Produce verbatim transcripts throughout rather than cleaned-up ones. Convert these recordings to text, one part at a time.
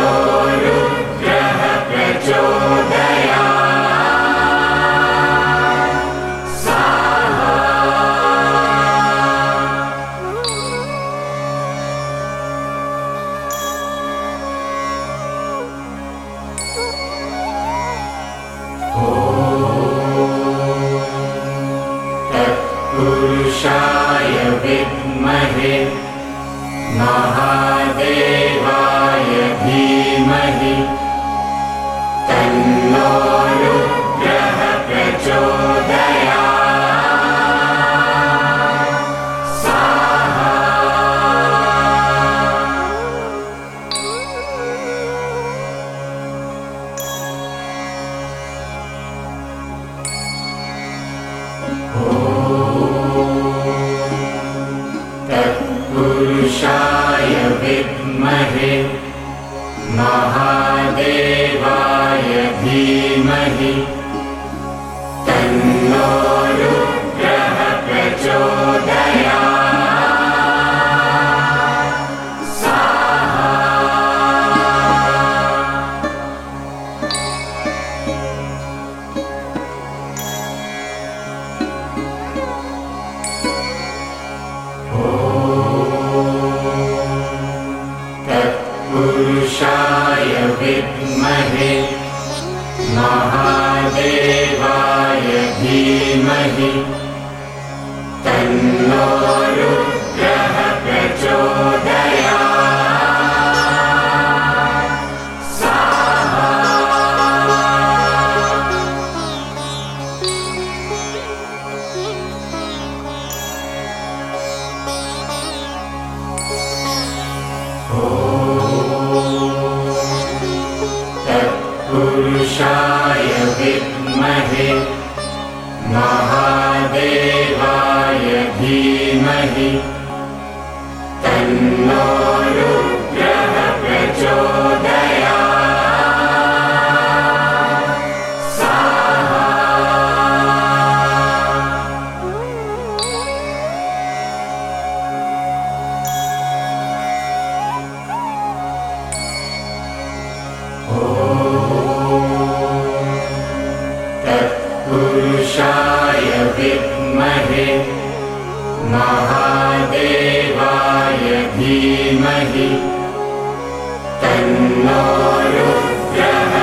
रुद्रः प्रचोदयात् स्वाहा। पुरुषाय विद्महे महादेवाय धीमहि तन्नो रुद्रः प्रचोदयात् स्वाहा। पुरुषाय विद्महे महादेवाय धीमहि तन्नो रुद्रः प्रचोदयात् स्वाहा। पुरुषाय विद्महे महादेवाय धीमहि तन्नो रुद्रः प्रचोदयात् स्वाहा। पुरुषाय विद्महे महादेवाय धीमहि तन्नो रुद्रः प्रचोदयात् स्वाहा। पुरुषाय विद्महे महादेवाय धीमहि तन्नो रुद्रः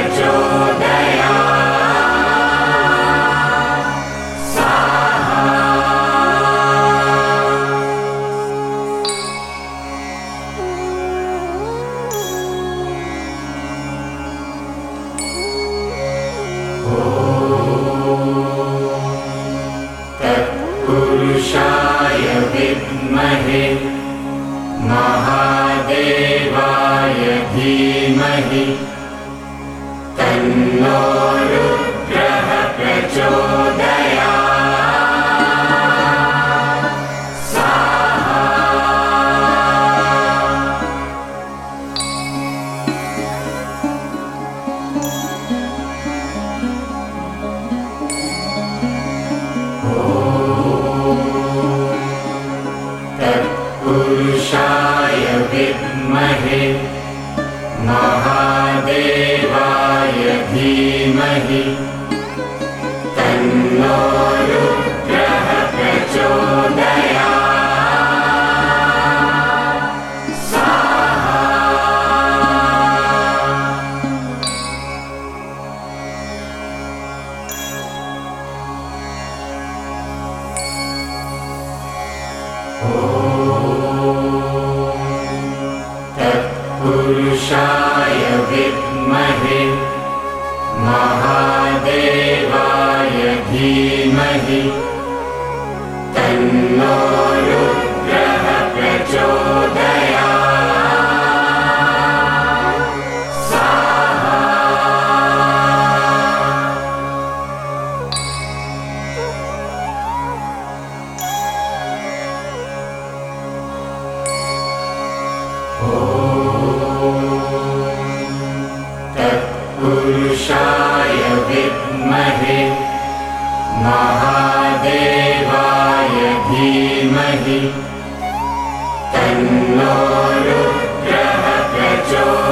प्रचोदयात् स्वाहा। पुरुषाय विद्महे महादेवाय धीमहि तन्नो रुद्रः प्रचोदयात् स्वाहा। पुरुषाय विद्महे महादेवाय धीमहि तन्नो रुद्रः प्रचोदयात् स्वाहा। पुरुषाय विद्महे महादेवाय धीमहि तन्नो रुद्रः प्रचोदयात् स्वाहा। पुरुषाय विद्महे महादेवाय धीमहि तन्नो रुद्रः प्रचोदयात्।